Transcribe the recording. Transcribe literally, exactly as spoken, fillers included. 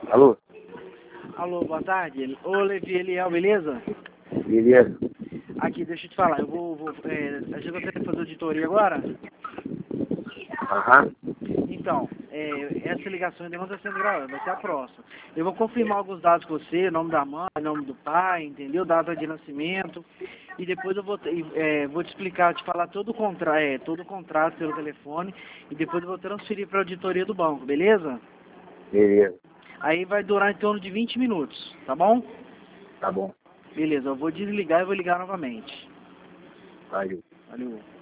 Alô? Alô, boa tarde. Ô, Levi Eliel, beleza? Beleza. Aqui, deixa eu te falar, eu vou, vou é, a gente vai ter que fazer auditoria agora? Aham. Então, é, essa ligação ainda não está sendo gravada, vai ser a próxima. Eu vou confirmar alguns dados com você, nome da mãe, nome do pai, entendeu? Data de nascimento. E depois eu vou, te- é, vou te explicar, te falar todo o, contra, é, todo o contrato pelo telefone. E depois eu vou transferir para a auditoria do banco, beleza? Beleza. Aí vai durar em torno de vinte minutos, tá bom? Tá bom. Beleza, eu vou desligar e vou ligar novamente. Valeu. Valeu.